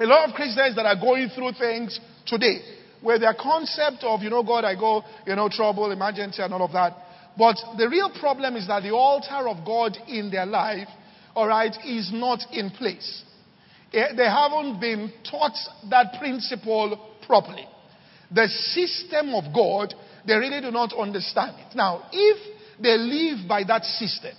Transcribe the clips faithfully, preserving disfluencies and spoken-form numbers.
lot of Christians that are going through things today where their concept of, you know, God, I go, you know, trouble, emergency and all of that. But the real problem is that the altar of God in their life, all right, is not in place. They haven't been taught that principle properly. The system of God, they really do not understand it. Now, if they live by that system,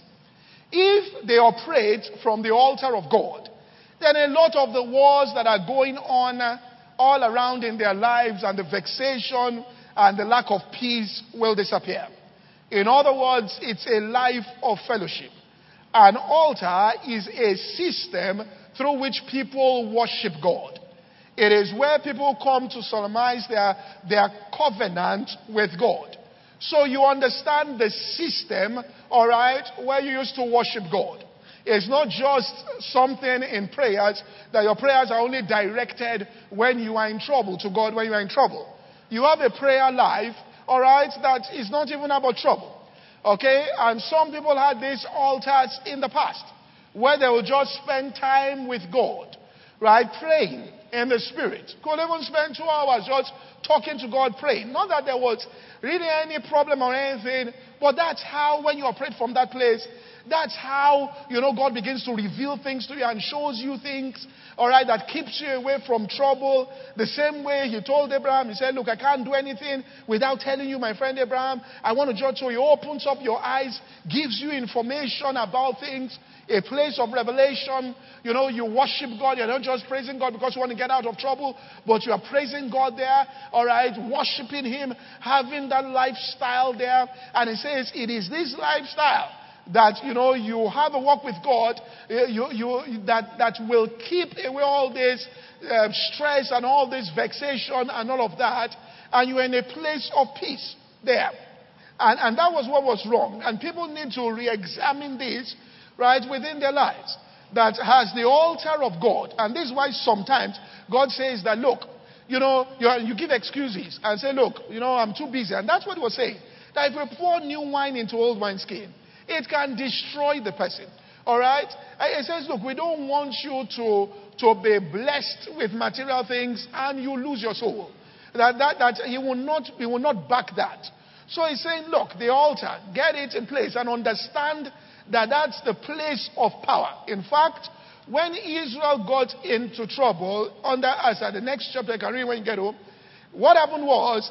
if they operate from the altar of God, then a lot of the wars that are going on all around in their lives and the vexation and the lack of peace will disappear. In other words, it's a life of fellowship. An altar is a system through which people worship God. It is where people come to solemnize their, their covenant with God. So you understand the system, all right, where you used to worship God. It's not just something in prayers that your prayers are only directed when you are in trouble, to God when you are in trouble. You have a prayer life, all right, that is not even about trouble. Okay? And some people had these altars in the past where they will just spend time with God, right, praying in the Spirit. Could even spend two hours just talking to God, praying. Not that there was really any problem or anything, but that's how, when you operate from that place, that's how, you know, God begins to reveal things to you and shows you things, all right, that keeps you away from trouble. The same way he told Abraham, he said, look, I can't do anything without telling you, my friend Abraham. I want to judge. So he opens up your eyes, gives you information about things, a place of revelation. You know, you worship God. You're not just praising God because you want to get out of trouble, but you are praising God there, all right, worshiping him, having that lifestyle there. And he says, it is this lifestyle that, you know, you have a walk with God, you, you, that, that will keep away all this uh, stress and all this vexation and all of that, and you're in a place of peace there. And, and that was what was wrong. And people need to re-examine this, right, within their lives. That has the altar of God. And this is why sometimes God says that, look, you know, you, you give excuses and say, look, you know, I'm too busy. And that's what he was saying. That if we pour new wine into old wineskin, it can destroy the person. All right? It says, look, we don't want you to, to be blessed with material things and you lose your soul. That, that, that he will not, he will not back that. So he's saying, look, the altar, get it in place and understand that that's the place of power. In fact, when Israel got into trouble under Asa, the next chapter I can read when you get home, what happened was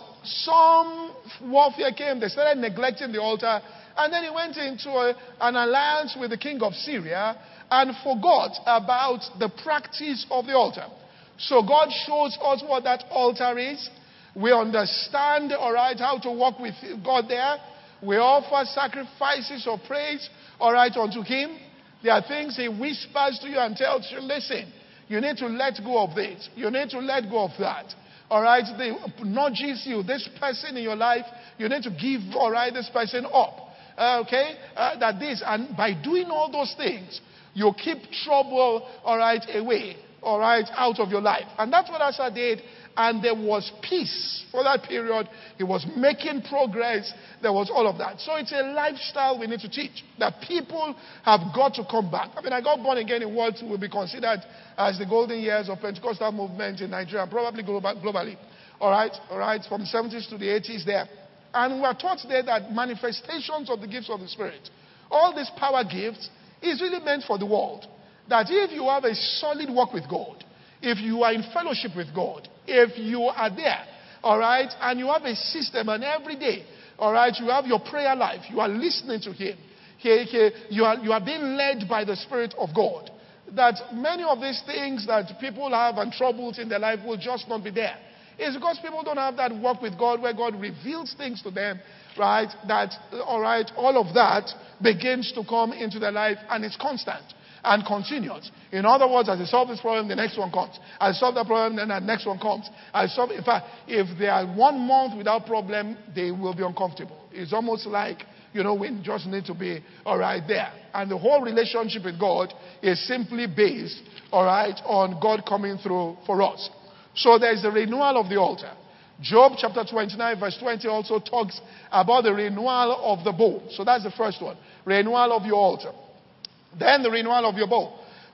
some warfare came, they started neglecting the altar, and then he went into a, an alliance with the king of Syria and forgot about the practice of the altar. So God shows us what that altar is. We understand, all right, how to walk with God there. We offer sacrifices of praise, all right, unto him. There are things he whispers to you and tells you, listen, you need to let go of this. You need to let go of that. All right, they nudges you, this person in your life, you need to give, all right, this person up. Uh, okay, uh, that this, and by doing all those things, you keep trouble, all right, away, all right, out of your life. And that's what Asa did, and there was peace for that period. He was making progress. There was all of that. So it's a lifestyle we need to teach, that people have got to come back. I mean, I got born again in what will be considered as the golden years of Pentecostal movement in Nigeria, probably global, globally. All right, all right, from the seventies to the eighties there. And we are taught there that manifestations of the gifts of the Spirit, all these power gifts, is really meant for the world. That if you have a solid walk with God, if you are in fellowship with God, if you are there, all right, and you have a system, and every day, all right, you have your prayer life, you are listening to him, he, he, you, are, you are being led by the Spirit of God, that many of these things that people have and troubles in their life will just not be there. It's because people don't have that walk with God where God reveals things to them, right? That, all right, all of that begins to come into their life and it's constant and continuous. In other words, as they solve this problem, the next one comes. As they solve that problem, then the next one comes. As solve, in fact, if they are one month without problem, they will be uncomfortable. It's almost like, you know, we just need to be, all right, there. And the whole relationship with God is simply based, all right, on God coming through for us. So there is the renewal of the altar. Job chapter twenty-nine verse twenty also talks about the renewal of the bow. So that's the first one. Renewal of your altar. Then the renewal of your bow.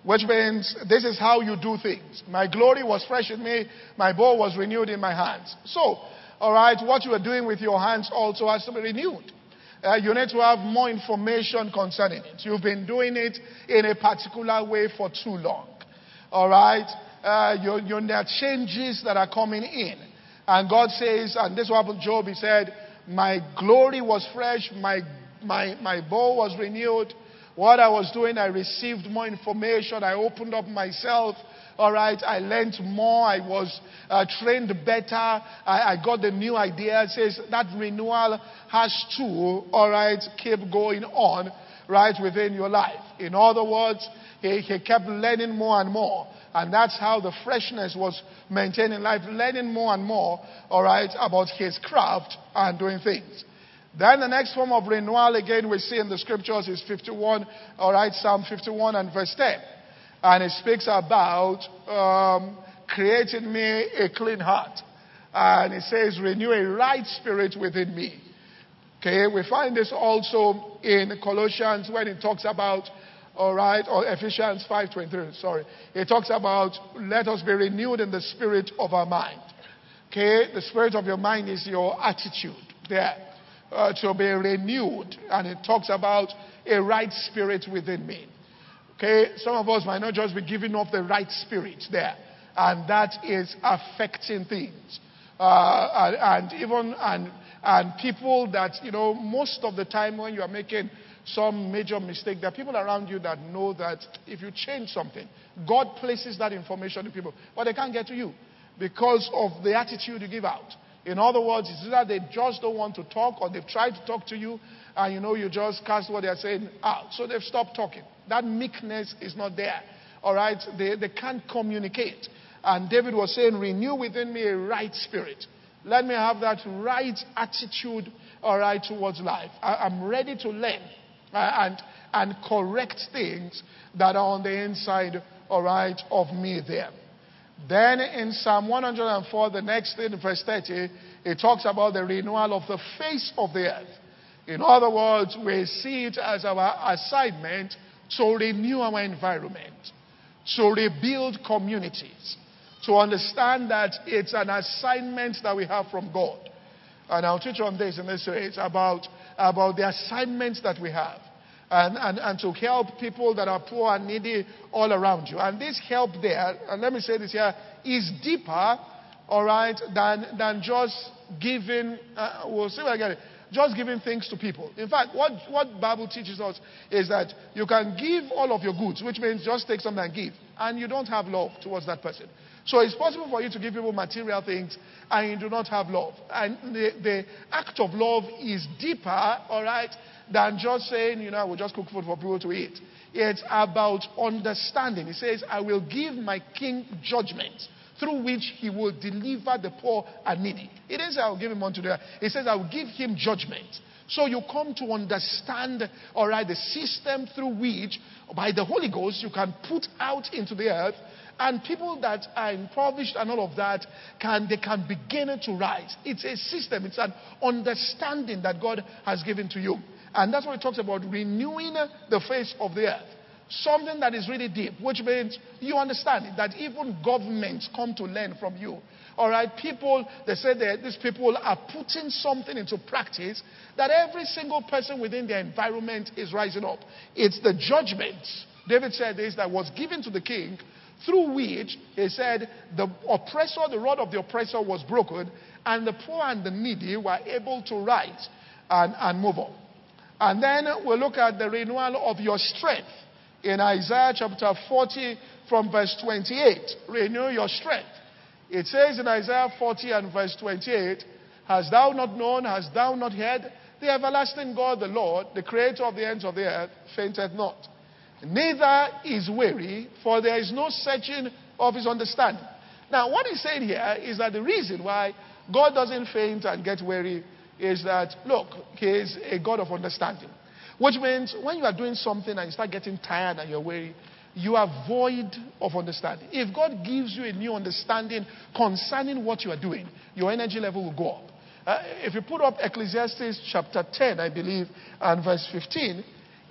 which means this is how you do things. My glory was fresh in me, my bow was renewed in my hands. So, all right, what you are doing with your hands also has to be renewed. Uh, you need to have more information concerning it. You've been doing it in a particular way for too long. All right? Uh, you, you, there are changes that are coming in. And God says, and this is what happened to Job, he said, my glory was fresh, my, my, my bow was renewed. What I was doing, I received more information, I opened up myself. All right, I learned more. I was uh, trained better. I, I got the new idea. It says that renewal has to, all right, keep going on, right, within your life. In other words, he, he kept learning more and more. And that's how the freshness was maintained in life, learning more and more, all right, about his craft and doing things. Then the next form of renewal, again, we see in the scriptures is fifty-one, all right, Psalm fifty-one and verse ten. And it speaks about um, creating me a clean heart. And it says, renew a right spirit within me. Okay, we find this also in Colossians when it talks about, all right, or Ephesians five twenty-three, sorry. It talks about, let us be renewed in the spirit of our mind. Okay, the spirit of your mind is your attitude there. Uh, to be renewed. And it talks about a right spirit within me. Okay, some of us might not just be giving off the right spirit there, and that is affecting things. Uh, and, and even and and people that, you know, most of the time when you are making some major mistake, there are people around you that know that if you change something, God places that information to people, but they can't get to you because of the attitude you give out. In other words, it's either they just don't want to talk, or they've tried to talk to you, and you know you just cast what they're saying out. So they've stopped talking. That meekness is not there. All right? They, they can't communicate. And David was saying, renew within me a right spirit. Let me have that right attitude, all right, towards life. I, I'm ready to learn uh, and, and correct things that are on the inside, all right, of me there. Then in Psalm one hundred four, the next thing, verse thirty, it talks about the renewal of the face of the earth. In other words, we see it as our assignment to renew our environment, to rebuild communities, to understand that it's an assignment that we have from God. And I'll teach on this in this series about, about the assignments that we have. And, and, and to help people that are poor and needy all around you. And this help there, and let me say this here, is deeper, all right, than, than just giving, uh, we'll see what I get it, just giving things to people. In fact, what, what Bible teaches us is that you can give all of your goods, which means just take something and give, and you don't have love towards that person. So it's possible for you to give people material things and you do not have love. And the, the act of love is deeper, all right, than just saying, you know, I will just cook food for people to eat. It's about understanding. It says, I will give my king judgment through which he will deliver the poor and needy. It is I will give him unto the earth. It says, I will give him judgment. So you come to understand, all right, the system through which, by the Holy Ghost, you can put out into the earth, and people that are impoverished and all of that, can they can begin to rise. It's a system. It's an understanding that God has given to you. And that's what it talks about, renewing the face of the earth. Something that is really deep, which means you understand it, that even governments come to learn from you. All right, people, they say that these people are putting something into practice that every single person within their environment is rising up. It's the judgment, David said this, that was given to the king, through which he said the oppressor, the rod of the oppressor was broken, and the poor and the needy were able to rise and, and move on. And then we'll look at the renewal of your strength in Isaiah chapter forty from verse twenty-eight. Renew your strength. It says in Isaiah forty and verse twenty-eight, hast thou not known, hast thou not heard? The everlasting God, the Lord, the creator of the ends of the earth, fainteth not. Neither is weary, for there is no searching of his understanding. Now, what he's saying here is that the reason why God doesn't faint and get weary is that, look, he is a God of understanding. Which means when you are doing something and you start getting tired and you're weary, you are void of understanding. If God gives you a new understanding concerning what you are doing, your energy level will go up. Uh, if you put up Ecclesiastes chapter ten, I believe, and verse fifteen,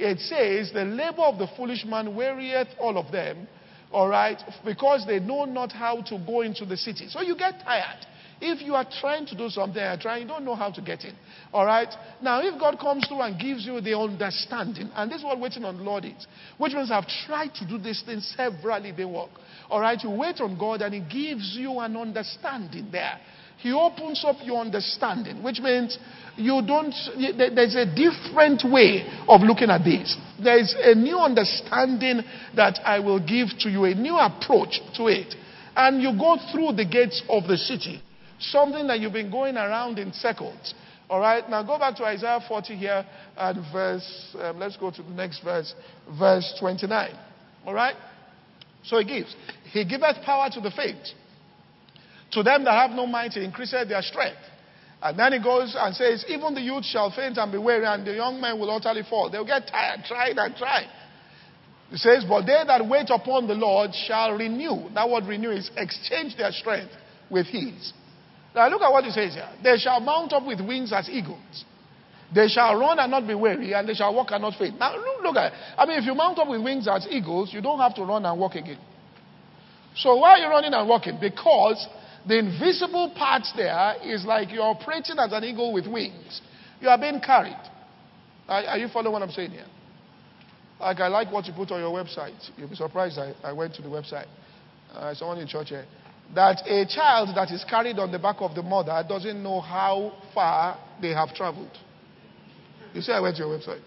it says, the labor of the foolish man wearieth all of them, all right, because they know not how to go into the city. So you get tired. If you are trying to do something, you're trying, you don't know how to get in. All right? Now, if God comes through and gives you the understanding, and this is what waiting on the Lord is, which means I've tried to do this thing severally, they work. All right? You wait on God and He gives you an understanding there. He opens up your understanding, which means you don't, there's a different way of looking at this. There's a new understanding that I will give to you, a new approach to it. And you go through the gates of the city. Something that you've been going around in circles. All right. Now go back to Isaiah forty here and verse, um, let's go to the next verse, verse twenty-nine. All right. So He gives. He giveth power to the faint. To them that have no might, He increaseth their strength. And then He goes and says, even the youth shall faint and be weary, and the young men will utterly fall. They'll get tired, tried and tried. He says, but they that wait upon the Lord shall renew. That word renew is exchange their strength with His. Now look at what He says here. They shall mount up with wings as eagles. They shall run and not be weary, and they shall walk and not faint. Now look, look at it. I mean, if you mount up with wings as eagles, you don't have to run and walk again. So why are you running and walking? Because the invisible part there is like you're operating as an eagle with wings. You are being carried. Are, are you following what I'm saying here? Like, I like what you put on your website. You'll be surprised I, I went to the website. Uh, someone in church here. That a child that is carried on the back of the mother doesn't know how far they have traveled. You see, I went to your website.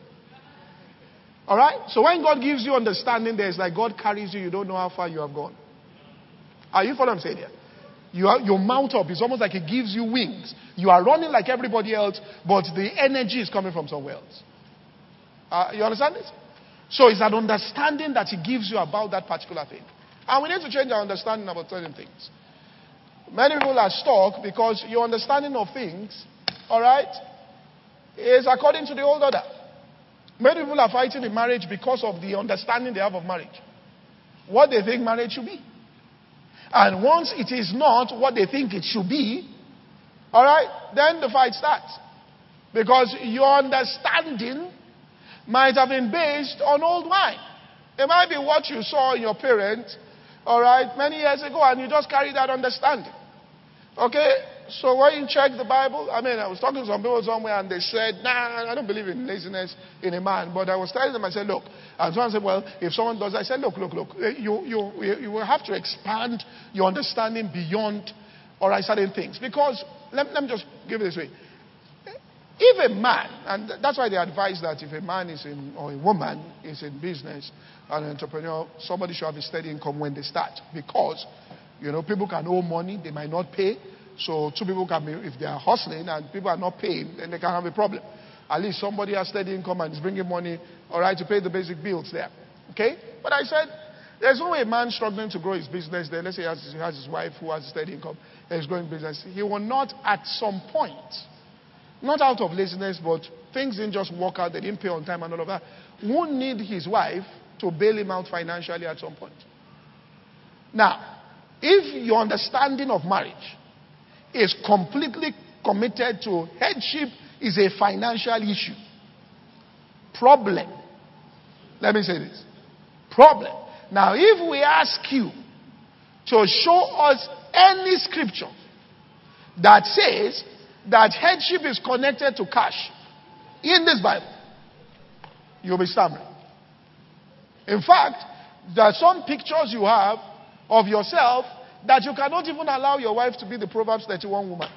All right? So when God gives you understanding, there's like God carries you, you don't know how far you have gone. Are you following what I'm saying here? You, are, you mount up. It's almost like He gives you wings. You are running like everybody else, but the energy is coming from somewhere else. Uh, you understand this? So it's an understanding that He gives you about that particular thing. And we need to change our understanding about certain things. Many people are stuck because your understanding of things, all right, is according to the old order. Many people are fighting in marriage because of the understanding they have of marriage. What they think marriage should be. And once it is not what they think it should be, all right, then the fight starts. Because your understanding might have been based on old wine. It might be what you saw in your parents, all right, many years ago, and you just carry that understanding. Okay? So when you check the Bible, I mean, I was talking to some people somewhere, and they said, nah, I don't believe in laziness in a man. But I was telling them, I said, look. And someone said, well, if someone does, I said, look, look, look. You, you, you will have to expand your understanding beyond, all right, certain things. Because, let, let me just give it this way. If a man, and that's why they advise that if a man is in, or a woman is in business, an entrepreneur, somebody should have a steady income when they start. Because, you know, people can owe money, they might not pay. So two people can be, if they are hustling and people are not paying, then they can have a problem. At least somebody has steady income and is bringing money, all right, to pay the basic bills there. Okay? But I said, there's no way a man struggling to grow his business there. Let's say he has, he has his wife who has a steady income and is growing business. He will not at some point, not out of laziness, but things didn't just work out, they didn't pay on time and all of that, won't need his wife to bail him out financially at some point. Now, if your understanding of marriage is completely committed to headship is a financial issue. Problem. Let me say this. Problem. Now, if we ask you to show us any scripture that says that headship is connected to cash in this Bible, you'll be stammering. In fact, there are some pictures you have of yourself that you cannot even allow your wife to be the Proverbs thirty-one woman.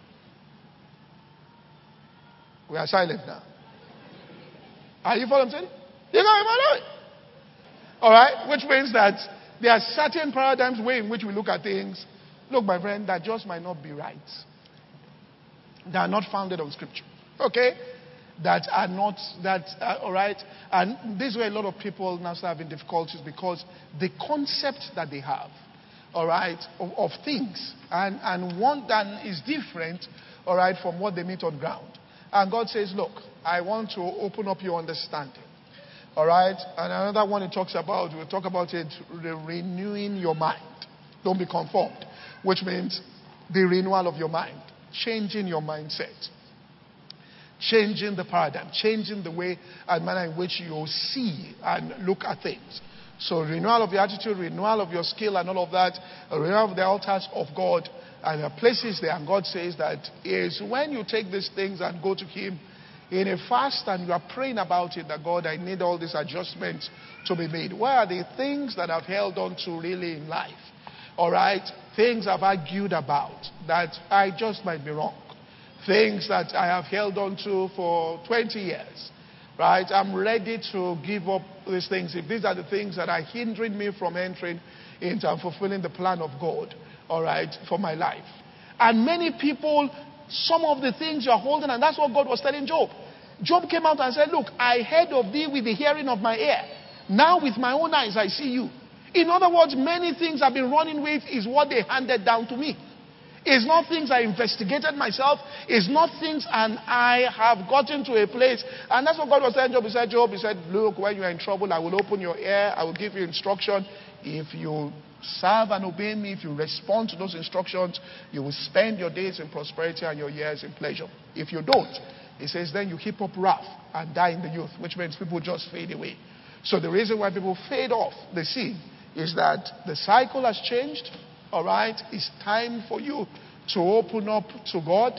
We are silent now. Are you following what I'm saying? You can't even allow it. Alright? Which means that there are certain paradigms, way in which we look at things. Look, my friend, that just might not be right. They are not founded on scripture. Okay? That are not, that, uh, alright? And this is where a lot of people now start having difficulties because the concept that they have, all right, of, of things. And, and one that is different, all right, from what they meet on ground. And God says, look, I want to open up your understanding. All right? And another one it talks about, we'll talk about it, re- renewing your mind. Don't be conformed. Which means the renewal of your mind. Changing your mindset. changing the paradigm, changing the way and manner in which you see and look at things. So renewal of your attitude, renewal of your skill and all of that, renewal of the altars of God and the places there. And God says that is when you take these things and go to Him in a fast and you are praying about it, that God, I need all these adjustments to be made. What are the things that I've held on to really in life? All right? Things I've argued about that I just might be wrong. Things that I have held on to for twenty years. Right? I'm ready to give up these things. If these are the things that are hindering me from entering into and fulfilling the plan of God, all right, for my life. And many people, some of the things you're holding, and that's what God was telling Job. Job came out and said, look, I heard of thee with the hearing of my ear. Now with my own eyes I see you. In other words, many things I've been running with is what they handed down to me. It's not things I investigated myself. It's not things and I have gotten to a place. And that's what God was telling Job. He said, Job, he said, look, when you're in trouble, I will open your ear. I will give you instruction. If you serve and obey me, if you respond to those instructions, you will spend your days in prosperity and your years in pleasure. If you don't, he says, then you heap up wrath and die in the youth, which means people just fade away. So the reason why people fade off the scene is that the cycle has changed. All right, it's time for you to open up to God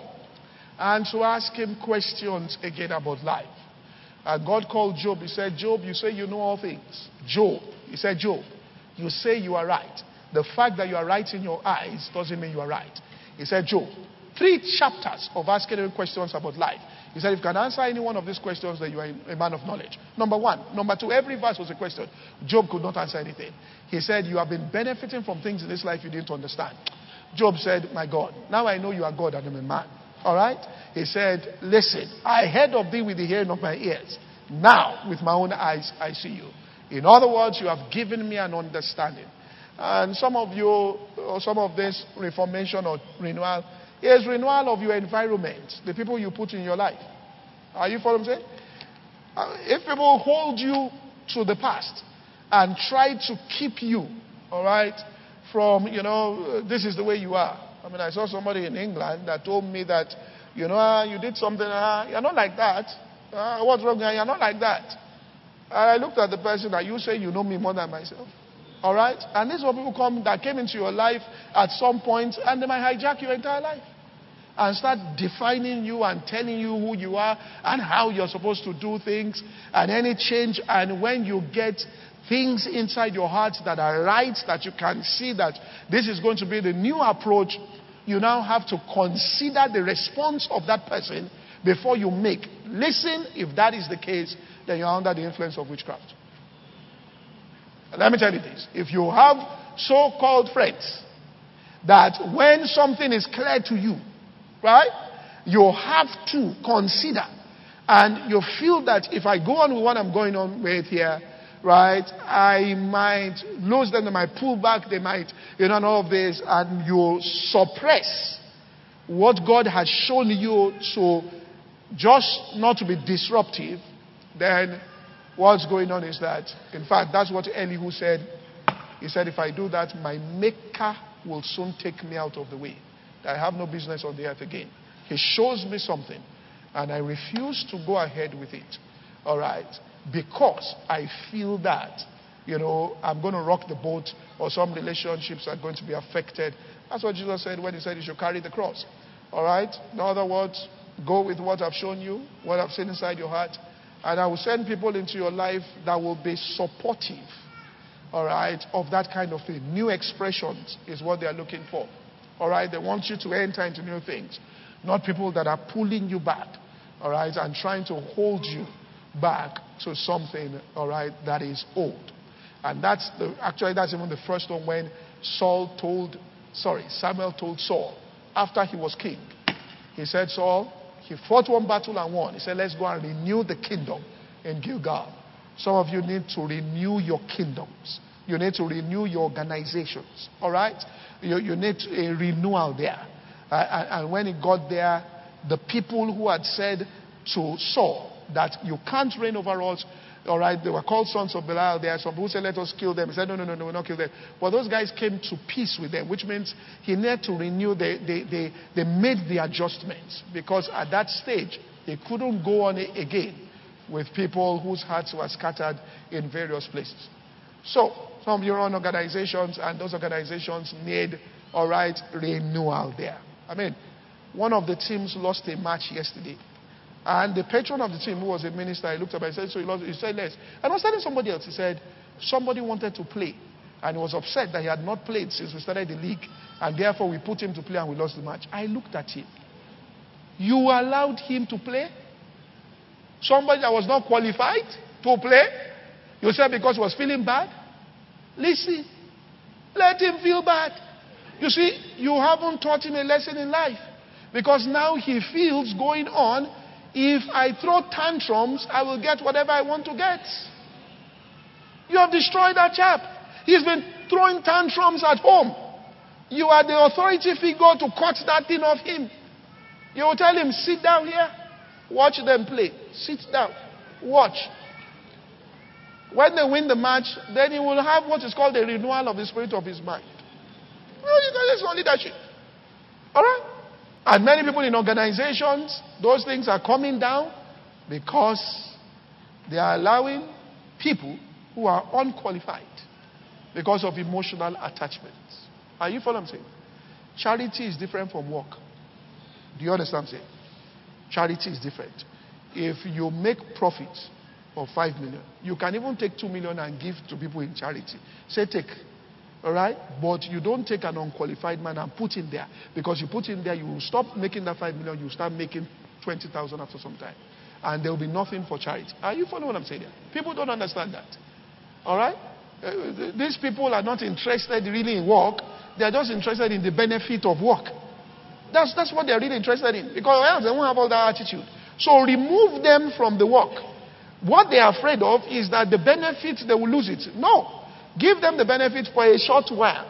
and to ask Him questions again about life. And God called Job. He said, Job, you say you know all things. Job, he said, Job, you say you are right. The fact that you are right in your eyes doesn't mean you are right. He said, Job, three chapters of asking him questions about life. He said, if you can answer any one of these questions, then you are a man of knowledge. Number one. Number two, every verse was a question. Job could not answer anything. He said, you have been benefiting from things in this life you didn't understand. Job said, my God, now I know you are God and I'm a man. All right? He said, listen, I heard of thee with the hearing of my ears. Now, with my own eyes, I see you. In other words, you have given me an understanding. And some of you, or some of this reformation or renewal, is renewal of your environment, the people you put in your life. Are you following what I'm saying? Uh, if people hold you to the past and try to keep you, all right, from, you know, this is the way you are. I mean, I saw somebody in England that told me that, you know, uh, you did something, uh, you're not like that. Uh, what's wrong? You're not like that. And I looked at the person that you say you know me more than myself. All right? And these are people come that came into your life at some point and they might hijack your entire life and start defining you and telling you who you are and how you're supposed to do things and any change. And when you get things inside your heart that are right, that you can see that this is going to be the new approach, you now have to consider the response of that person before you make. Listen, if that is the case, then you're under the influence of witchcraft. And let me tell you this. If you have so-called friends that when something is clear to you, right, you have to consider and you feel that if I go on with what I'm going on with here, right, I might lose them, they might pull back, they might, you know, and all of this, and you suppress what God has shown you to just not to be disruptive, then what's going on is that, in fact, that's what Elihu said. He said, if I do that, my maker will soon take me out of the way. I have no business on the earth again. He shows me something, and I refuse to go ahead with it. All right? Because I feel that, you know, I'm going to rock the boat, or some relationships are going to be affected. That's what Jesus said when He said you should carry the cross. All right? In other words, go with what I've shown you, what I've seen inside your heart, and I will send people into your life that will be supportive, all right, of that kind of thing. New expressions is what they are looking for. All right? They want you to enter into new things, not people that are pulling you back, all right, and trying to hold you back to something, all right, that is old. And that's the, actually, that's even the first one when Saul told, sorry, Samuel told Saul, after he was king, he said, Saul, he fought one battle and won. He said, let's go and renew the kingdom in Gilgal. Some of you need to renew your kingdoms. You need to renew your organizations. All right? You, you need a renewal there. Uh, and, and when he got there, the people who had said to Saul that you can't reign over us, all right, they were called sons of Belial. There are some people who said, let us kill them. He said, no, no, no, no, we'll not kill them. But those guys came to peace with them, which means he needed to renew. They, they, they, they made the adjustments because at that stage, He couldn't go on again with people whose hearts were scattered in various places. So, some of you run organizations, and those organizations need, all right, renewal there. I mean, one of the teams lost a match yesterday. And the patron of the team, who was a minister, he looked up and said, so he lost, he said, less. And I was telling somebody else, he said, somebody wanted to play. And he was upset that he had not played since we started the league. And therefore, we put him to play and we lost the match. I looked at him. You allowed him to play? Somebody that was not qualified to play? You said because he was feeling bad? Listen, let him feel bad. You see, you haven't taught him a lesson in life. Because now he feels going on, if I throw tantrums, I will get whatever I want to get. You have destroyed that chap. He's been throwing tantrums at home. You are the authority figure to cut that thing off him. You will tell him, sit down here. Watch them play. Sit down. Watch. When they win the match, then he will have what is called a renewal of the spirit of his mind. No, it's not leadership. Alright? And many people in organizations, those things are coming down because they are allowing people who are unqualified because of emotional attachments. Are you following what I'm saying? Charity is different from work. Do you understand what I'm saying? Charity is different. If you make profit of five million, you can even take two million and give to people in charity. Say take. Alright? But you don't take an unqualified man and put him there. Because you put him there, you will stop making that five million, you will start making twenty thousand after some time. And there will be nothing for charity. Are you following what I'm saying here? People don't understand that. Alright? Uh, these people are not interested really in work. They are just interested in the benefit of work. That's, that's what they are really interested in. Because else they won't have all that attitude. So remove them from the work. What they are afraid of is that the benefit, they will lose it. No. Give them the benefit for a short while.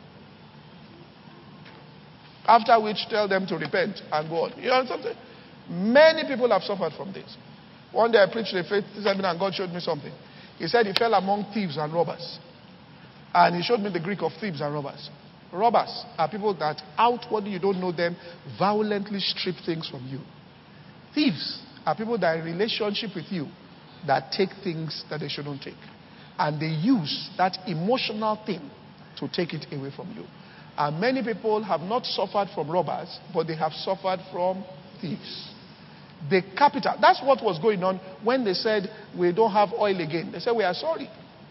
After which, tell them to repent and go on. You know something? Many people have suffered from this. One day I preached a faith seminar and God showed me something. He said he fell among thieves and robbers. And he showed me the Greek of thieves and robbers. Robbers are people that outwardly you don't know them, violently strip things from you. Thieves are people that are in relationship with you that take things that they shouldn't take. And they use that emotional thing to take it away from you. And many people have not suffered from robbers, but they have suffered from thieves. The capital, that's what was going on when they said, we don't have oil again. They said, we are sorry.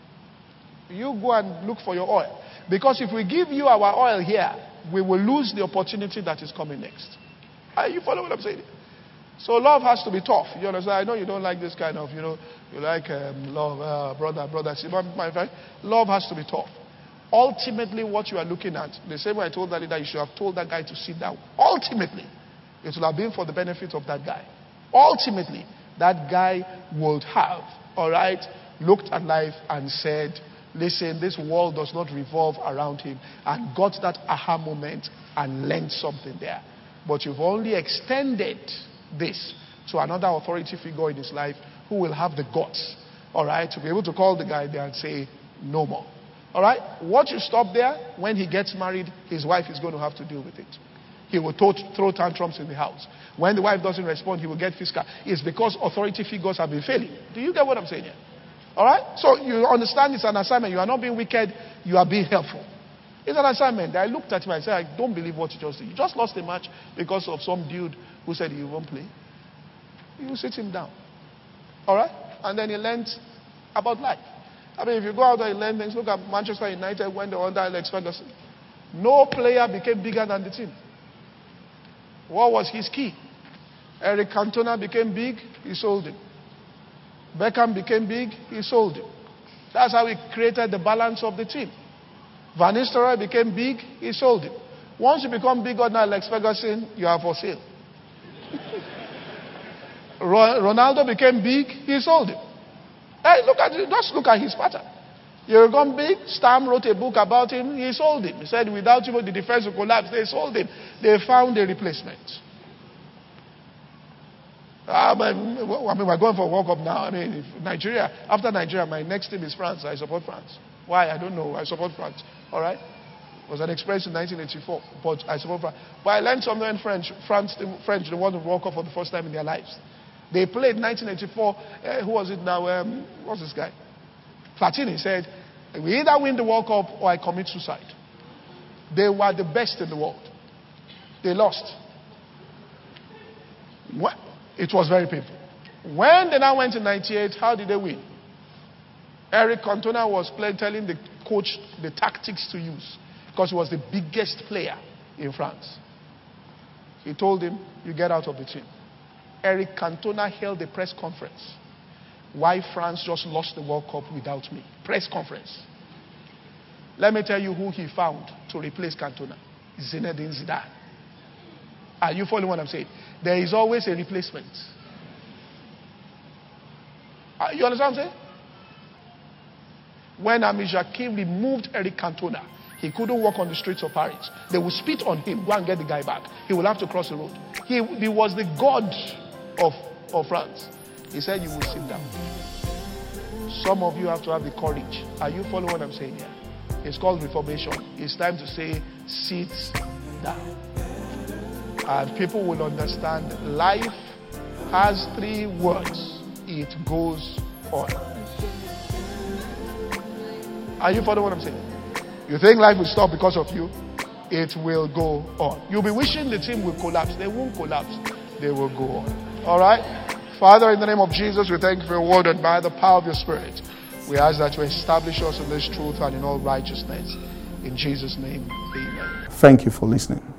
You go and look for your oil. Because if we give you our oil here, we will lose the opportunity that is coming next. Are you following what I'm saying? So love has to be tough. You understand? I know you don't like this kind of, you know, you like um, love, uh, brother, brother. See, my friend, love has to be tough. Ultimately, what you are looking at, the same way I told that leader, you should have told that guy to sit down. Ultimately, it will have been for the benefit of that guy. Ultimately, that guy would have, all right, looked at life and said, listen, this world does not revolve around him, and got that aha moment and learned something there. But you've only extended this to another authority figure in his life who will have the guts, all right, to be able to call the guy there and say, no more. All right? Once you stop there, when he gets married, his wife is going to have to deal with it. He will throw, throw tantrums in the house. When the wife doesn't respond, he will get fiscal. It's because authority figures have been failing. Do you get what I'm saying here? All right? So you understand it's an assignment. You are not being wicked. You are being helpful. It's an assignment. I looked at him and said, I don't believe what you just did. You just lost a match because of some dude who said he won't play. You sit him down. All right? And then he learned about life. I mean, if you go out there and learn things, look at Manchester United when they were under Alex Ferguson. No player became bigger than the team. What was his key? Eric Cantona became big, he sold him. Beckham became big, he sold him. That's how he created the balance of the team. Van Nistelrooy became big, he sold him. Once you become bigger than Alex Ferguson, you are for sale. Ronaldo became big, he sold him. Hey, look at just look at his pattern. You become big. Stam wrote a book about him. He sold him. He said, without him, the defense will collapse. They sold him. They found a replacement. Uh, but, I mean, we're going for a World Cup now. I mean, if Nigeria, after Nigeria, my next team is France. I support France. Why? I don't know. I support France. All right? It was an experience in nineteen eighty-four. But I support France. But I learned something in French. France, the French, they won the World Cup for the first time in their lives. They played nineteen eighty-four. Uh, who was it now? Um, what's this guy? Platini said, we either win the World Cup or I commit suicide. They were the best in the world. They lost. It was very painful. When they now went to ninety-eight, how did they win? Eric Cantona was playing, telling the coach the tactics to use because he was the biggest player in France. He told him, you get out of the team. Eric Cantona held a press conference. Why France just lost the World Cup without me. Press conference. Let me tell you who he found to replace Cantona. Zinedine Zidane. Are you following what I'm saying? There is always a replacement. Uh, you understand what I'm saying? When Ami Jacquet removed Eric Cantona, he couldn't walk on the streets of Paris. They would spit on him, go and get the guy back. He will have to cross the road. He, he was the god of, of France. He said, you will sit down. Some of you have to have the courage. Are you following what I'm saying here? It's called reformation. It's time to say, sit down. And people will understand life has three words. It goes on. Are you following what I'm saying? You think life will stop because of you? It will go on. You'll be wishing the team will collapse. They won't collapse. They will go on. All right? Father, in the name of Jesus, we thank you for your word, and by the power of your Spirit, we ask that you establish us in this truth and in all righteousness. In Jesus' name, amen. Thank you for listening.